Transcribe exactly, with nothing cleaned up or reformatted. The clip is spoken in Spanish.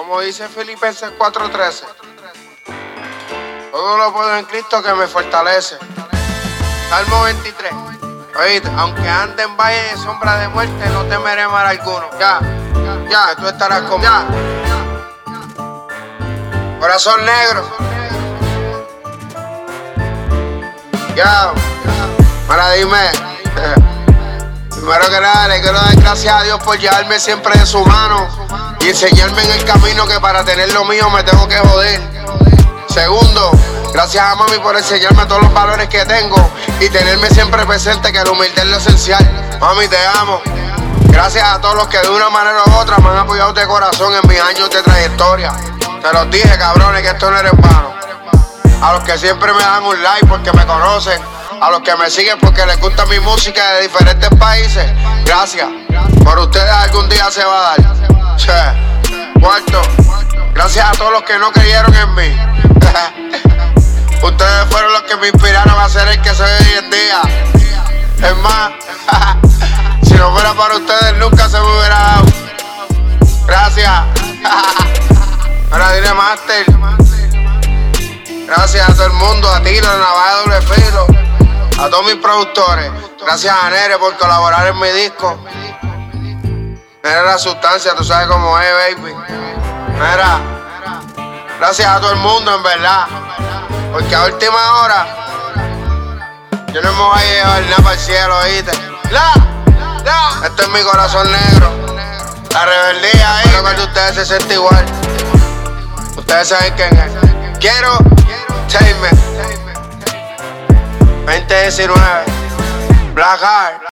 Como dice Filipenses cuatro trece, todo lo puedo en Cristo que me fortalece. Salmo veintitrés. Oíste, aunque ande en valle de sombra de muerte, no temeré mal alguno. Ya, ya, tú estarás conmigo. Corazón negro. Ya, ahora dime. Primero que nada, le quiero dar gracias a Dios por llevarme siempre de su mano y enseñarme en el camino que para tener lo mío me tengo que joder. Segundo, gracias a mami por enseñarme todos los valores que tengo y tenerme siempre presente que la humildad es lo esencial. Mami, te amo. Gracias a todos los que de una manera u otra me han apoyado de corazón en mis años de trayectoria. Te los dije, cabrones, que esto no era en vano. A los que siempre me dan un like porque me conocen, a los que me siguen porque les gusta mi música de diferentes países, gracias. Por ustedes algún día se va a dar. Che. Cuarto, gracias a todos los que no creyeron en mí. Ustedes fueron los que me inspiraron a ser el que soy hoy en día. Es más, si no fuera para ustedes nunca se me hubiera dado. Gracias. Ahora dile Master. Gracias a todo el mundo, a ti, la navaja de doble filo, a todos mis productores. Gracias a Nere por colaborar en mi disco. Nere la sustancia, tú sabes cómo es, baby. Mira, gracias a todo el mundo, en verdad. Porque a última hora yo no me voy a llevar nada para el cielo, ¿oíste? La, la. Este es mi corazón negro. La rebeldía ahí. Creo que el de ustedes se siente igual. Ustedes saben quién es. Quiero Take Me veinte diecinueve Black Heart.